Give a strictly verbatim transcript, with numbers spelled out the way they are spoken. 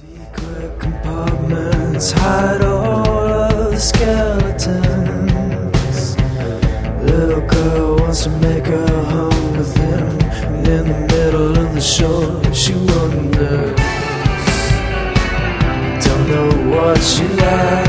Secret compartments hide all of the skeletons. Little girl wants to make a home with him, and in the middle of the shore she wonders, don't know what she likes.